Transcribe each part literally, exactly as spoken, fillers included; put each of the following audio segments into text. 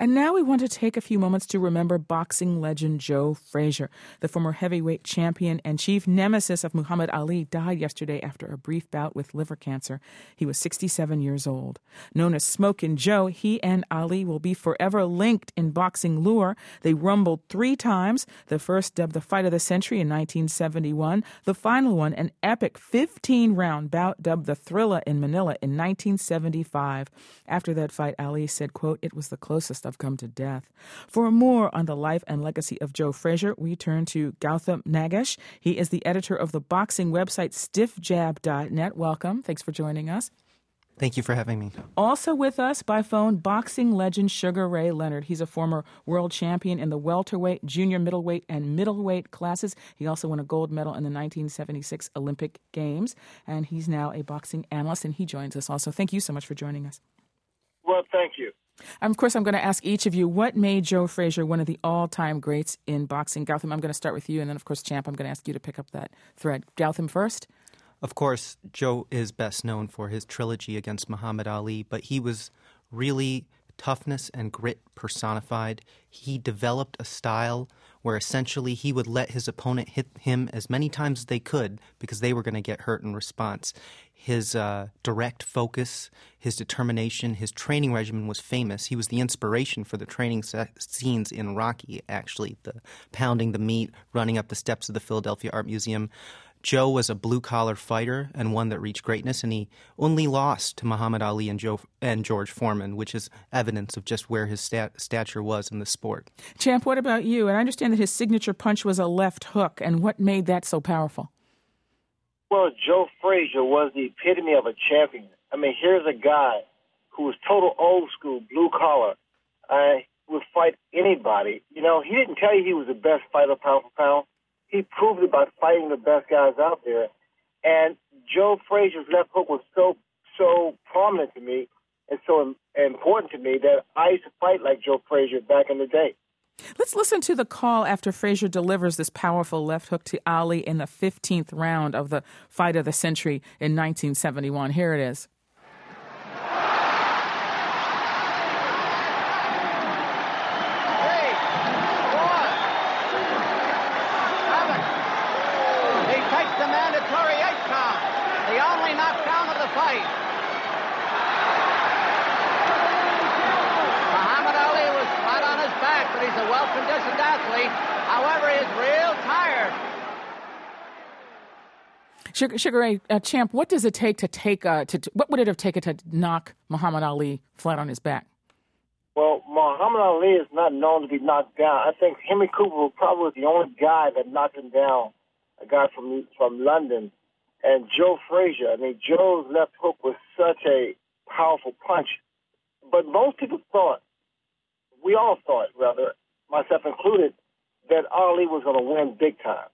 And now we want to take a few moments to remember boxing legend Joe Frazier. The former heavyweight champion and chief nemesis of Muhammad Ali died yesterday after a brief bout with liver cancer. He was sixty-seven years old. Known as Smokin' Joe, he and Ali will be forever linked in boxing lore. They rumbled three times, the first dubbed the fight of the century in nineteen seventy-one, the final one, an epic fifteen-round bout dubbed the Thriller in Manila in nineteen seventy-five. After that fight, Ali said, quote, "It was the closest I've come to death." For more on the life and legacy of Joe Frazier, we turn to Gautam Nagesh. He is the editor of the boxing website stiff jab dot net. Welcome. Thanks for joining us. Thank you for having me. Also with us by phone, boxing legend Sugar Ray Leonard. He's a former world champion in the welterweight, junior middleweight, and middleweight classes. He also won a gold medal in the nineteen seventy-six Olympic Games, and he's now a boxing analyst, and he joins us also. Thank you so much for joining us. Well, thank you. Um, of course, I'm going to ask each of you, what made Joe Frazier one of the all-time greats in boxing? Gautam, I'm going to start with you, and then, of course, Champ, I'm going to ask you to pick up that thread. Gautam first. Of course, Joe is best known for his trilogy against Muhammad Ali, but he was really toughness and grit personified. He developed a style where essentially he would let his opponent hit him as many times as they could because they were going to get hurt in response. His uh, direct focus, his determination, his training regimen was famous. He was the inspiration for the training se- scenes in Rocky, actually, the pounding the meat, running up the steps of the Philadelphia Art Museum. Joe was a blue-collar fighter and one that reached greatness, and he only lost to Muhammad Ali and Joe and George Foreman, which is evidence of just where his stat- stature was in the sport. Champ, what about you? And I understand that his signature punch was a left hook, and what made that so powerful? Well, Joe Frazier was the epitome of a champion. I mean, here's a guy who was total old school, blue-collar, uh, would fight anybody. You know, he didn't tell you he was the best fighter pound for pound. He proved it by fighting the best guys out there. And Joe Frazier's left hook was so, so prominent to me and so important to me that I used to fight like Joe Frazier back in the day. Let's listen to the call after Frazier delivers this powerful left hook to Ali in the fifteenth round of the fight of the century in nineteen seventy-one. Here it is. He's a well-conditioned athlete. However, he's real tired. Sugar, Sugar Ray, uh, Champ, what does it take to take uh, to, to what would it have taken to knock Muhammad Ali flat on his back? Well, Muhammad Ali is not known to be knocked down. I think Henry Cooper was probably the only guy that knocked him down, a guy from from London. And Joe Frazier, I mean, Joe's left hook was such a powerful punch. But most people thought, we all thought, rather, myself included, that Ali was going to win big time.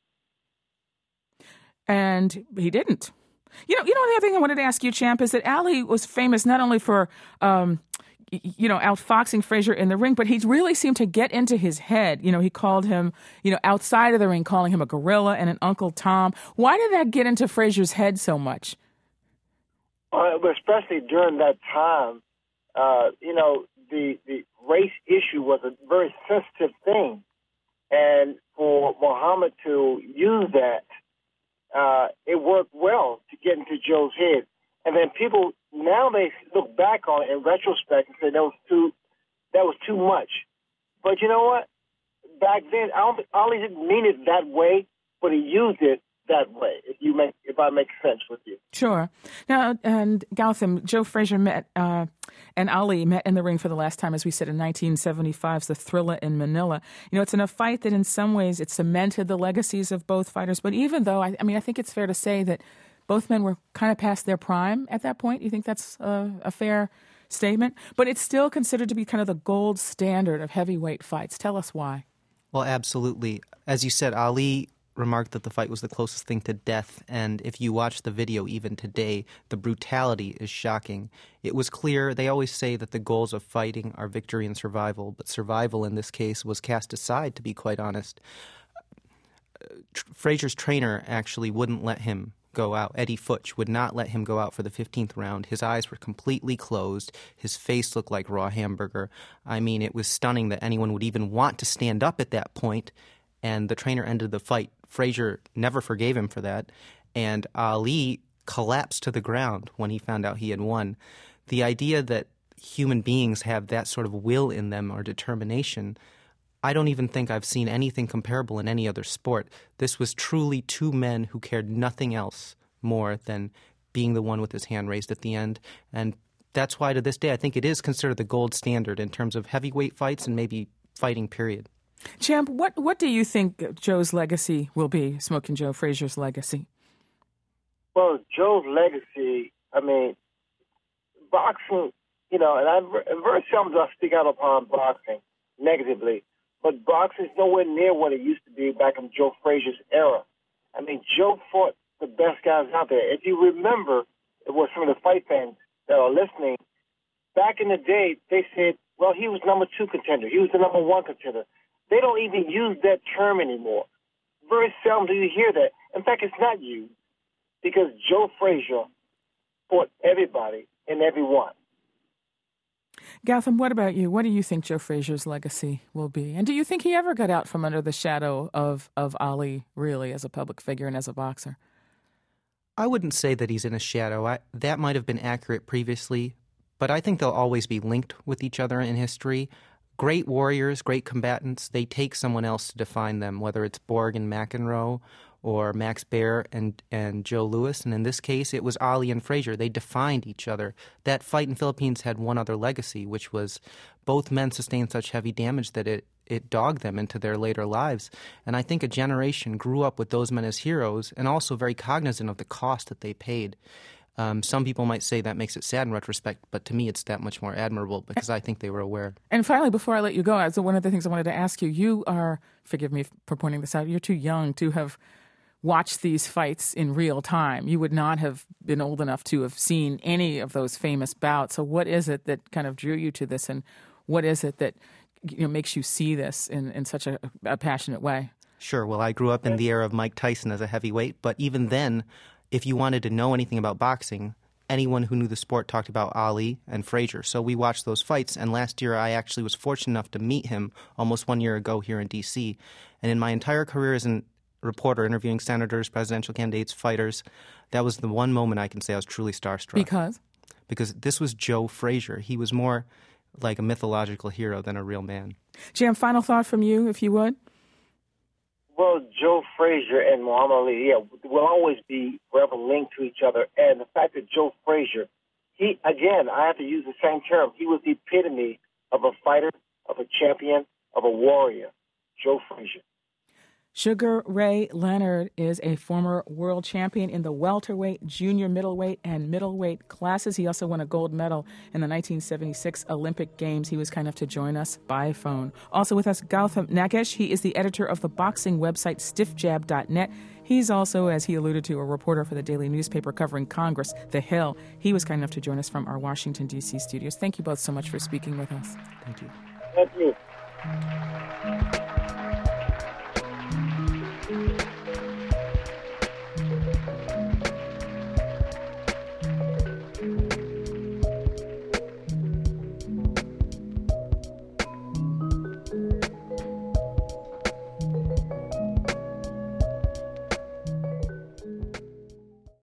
And he didn't. You know, you know the other thing I wanted to ask you, Champ, is that Ali was famous not only for, um, you know, outfoxing Frazier in the ring, but he really seemed to get into his head. You know, he called him, you know, outside of the ring, calling him a gorilla and an Uncle Tom. Why did that get into Frazier's head so much? Uh, especially during that time, uh, you know, the, the race issue was a very sensitive thing. And for Muhammad to use that, uh, it worked well to get into Joe's head. And then people, now they look back on it in retrospect and say that was too, that was too much. But you know what? Back then, I don't think Ali didn't mean it that way, but he used it that way, if you make, if I make sense with you. Sure. Now, and Gautam, Joe Frazier met uh, and Ali met in the ring for the last time, as we said, in nineteen seventy-five's The Thriller in Manila. You know, it's in a fight that in some ways it cemented the legacies of both fighters. But even though, I, I mean, I think it's fair to say that both men were kind of past their prime at that point. You think that's a, a fair statement? But it's still considered to be kind of the gold standard of heavyweight fights. Tell us why. Well, absolutely. As you said, Ali remarked that the fight was the closest thing to death, and if you watch the video even today, the brutality is shocking. It was clear, they always say that the goals of fighting are victory and survival, but survival in this case was cast aside, to be quite honest. Frazier's trainer actually wouldn't let him go out. Eddie Futch would not let him go out for the fifteenth round. His eyes were completely closed. His face looked like raw hamburger. I mean, it was stunning that anyone would even want to stand up at that point, and the trainer ended the fight. Frazier never forgave him for that, and Ali collapsed to the ground when he found out he had won. The idea that human beings have that sort of will in them or determination, I don't even think I've seen anything comparable in any other sport. This was truly two men who cared nothing else more than being the one with his hand raised at the end. And that's why to this day I think it is considered the gold standard in terms of heavyweight fights and maybe fighting, period. Champ, what, what do you think Joe's legacy will be, Smoking Joe Frazier's legacy? Well, Joe's legacy, I mean, boxing, you know, and I'm very seldom do I speak out upon boxing negatively, but boxing is nowhere near what it used to be back in Joe Frazier's era. I mean, Joe fought the best guys out there. If you remember, it was some of the fight fans that are listening, back in the day, they said, well, he was number two contender. He was the number one contender. They don't even use that term anymore. Very seldom do you hear that. In fact, it's not used because Joe Frazier fought everybody and everyone. Gautam, what about you? What do you think Joe Frazier's legacy will be? And do you think he ever got out from under the shadow of, of Ali, really, as a public figure and as a boxer? I wouldn't say that he's in a shadow. I, that might have been accurate previously, but I think they'll always be linked with each other in history. Great warriors, great combatants, they take someone else to define them, whether it's Borg and McEnroe or Max Baer and, and Joe Louis. And in this case, it was Ali and Frazier. They defined each other. That fight in the Philippines had one other legacy, which was both men sustained such heavy damage that it, it dogged them into their later lives. And I think a generation grew up with those men as heroes and also very cognizant of the cost that they paid. Um, some people might say that makes it sad in retrospect, but to me it's that much more admirable because I think they were aware. And finally, before I let you go, so one of the things I wanted to ask you, you are, forgive me for pointing this out, you're too young to have watched these fights in real time. You would not have been old enough to have seen any of those famous bouts. So what is it that kind of drew you to this, and what is it that, you know, makes you see this in, in such a, a passionate way? Sure. Well, I grew up in the era of Mike Tyson as a heavyweight, but even then, if you wanted to know anything about boxing, anyone who knew the sport talked about Ali and Frazier. So we watched those fights, and last year I actually was fortunate enough to meet him almost one year ago here in D C. And in my entire career as a reporter interviewing senators, presidential candidates, fighters, that was the one moment I can say I was truly starstruck. Because? Because this was Joe Frazier. He was more like a mythological hero than a real man. Jim, final thought from you, if you would? Well, Joe Frazier and Muhammad Ali, yeah, will always be forever linked to each other. And the fact that Joe Frazier, he, again, I have to use the same term, he was the epitome of a fighter, of a champion, of a warrior, Joe Frazier. Sugar Ray Leonard is a former world champion in the welterweight, junior middleweight, and middleweight classes. He also won a gold medal in the nineteen seventy-six Olympic Games. He was kind enough to join us by phone. Also with us, Gautam Nagesh. He is the editor of the boxing website stiff jab dot net. He's also, as he alluded to, a reporter for the daily newspaper covering Congress, The Hill. He was kind enough to join us from our Washington, D C studios. Thank you both so much for speaking with us. Thank you. Thank you. Thank you.